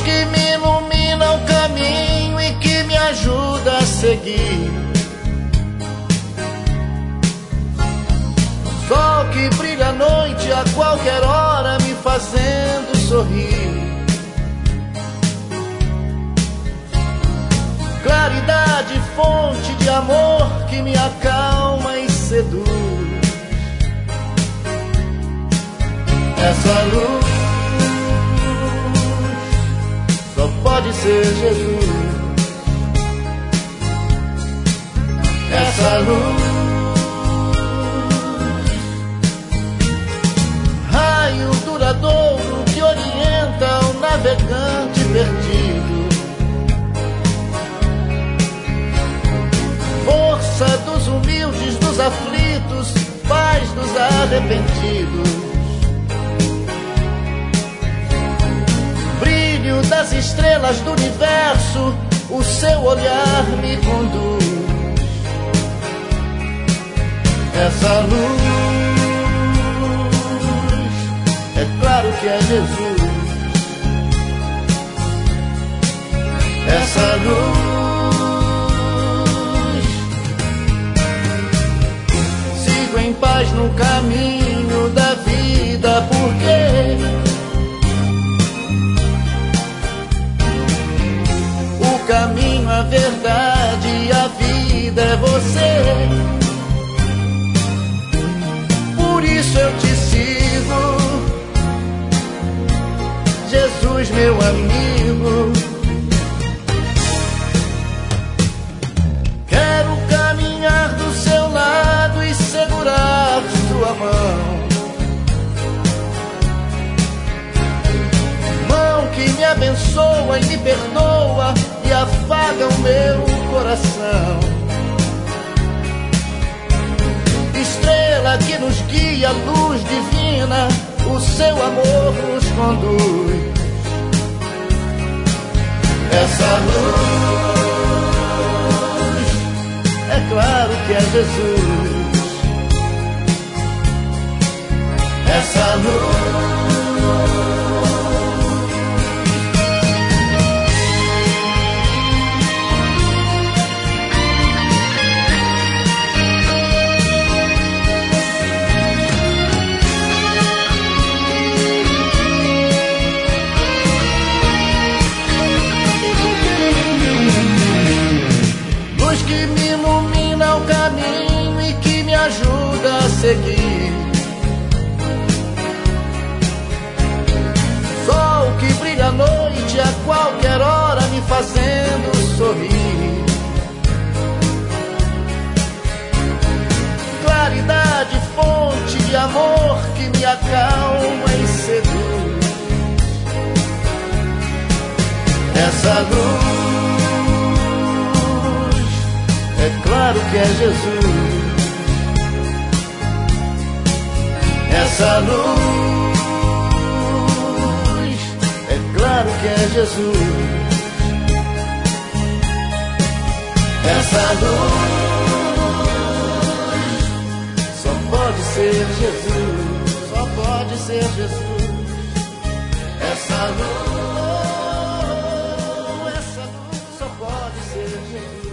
que me ilumina o caminho e que me ajuda a seguir. Sol que brilha à noite a qualquer hora, me fazendo sorrir. Claridade, fonte de amor que me acalma e seduz. Essa luz só pode ser Jesus. Essa luz, raio duradouro que orienta o navegante perdido. Força dos humildes, dos aflitos, paz dos arrependidos. Brilho das estrelas do universo, o seu olhar me conduz. Essa luz, é claro que é Jesus. Essa luz, sigo em paz no caminho da vida, porque o caminho, a verdade e a vida é você. Por isso eu te sigo, Jesus, meu amigo. Quero caminhar do seu lado e segurar sua mão. Mão que me abençoa e me perdoa e afaga o meu coração. Estrela que nos guia, luz divina, o seu amor nos conduz. Essa luz, é claro que é Jesus. Essa luz, que me ilumina o caminho e que me ajuda a seguir. Sol que brilha à noite a qualquer hora, me fazendo sorrir. Claridade, fonte de amor que me acalma e seduz. Essa luz, é claro que é Jesus. Essa luz, é claro que é Jesus. Essa luz, só pode ser Jesus. Só pode ser Jesus. Essa luz só pode ser Jesus.